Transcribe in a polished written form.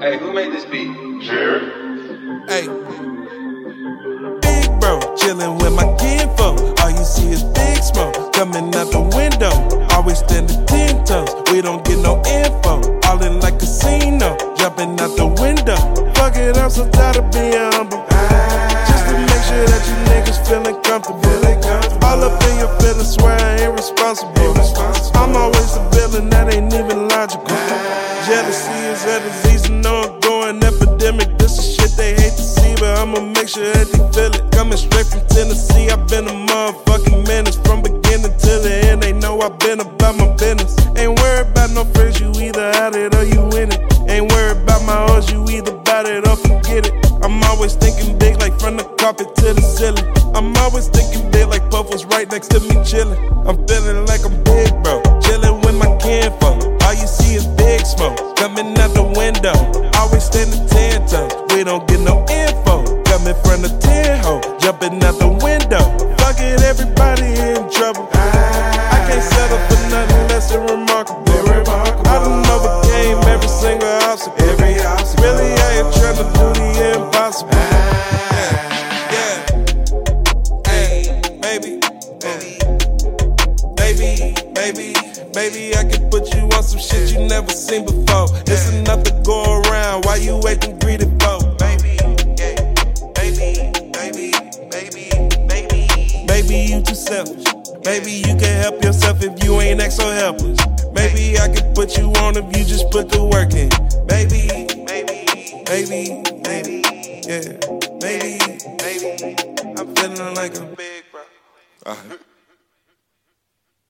Hey, who made this beat? Jared. Hey, big bro, chillin' with my kinfolk. All you see is big smoke coming out the window. Always standing 10 toes. We don't get no info. All in like casino, jumping out the window. Fuck it, I'm so tired of being humble. Just to make sure that you niggas feeling comfortable. All up in your feelings, swear I ain't responsible. I'm always a villain, that ain't even logical. Jealousy is a disease, and ongoing epidemic. This is shit they hate to see, but I'ma make sure that they feel it. Coming straight from Tennessee, I've been a motherfucking menace. From beginning to the end, they know I've been about my business. Ain't worried about no friends, you either out it or you in it. Ain't worried about my odds, you either bout it or forget it. I'm always thinking big, like from the carpet to the ceiling. I'm always thinking big, like Puff was right next to me chillin'. I'm feeling like I'm big, bro, chillin' with my kinfolk. All you see is big smoke coming out the window. Always standing 10 toes. We don't get no info. Coming from the 10 hole, jumping out the window. Fuck it, everybody in trouble. I can't settle for nothing less than remarkable. I done overcame every single obstacle. Really, I ain't tryna do the impossible. Yeah. Hey, baby, I can put you on some shit you never seen before. It's enough to go around. Why you waiting greedy for? Baby, you too selfish. Baby, you can help yourself if you ain't act so helpless. Maybe I can put you on if you just put the work in. Baby, yeah, baby, I'm feeling like a big bro.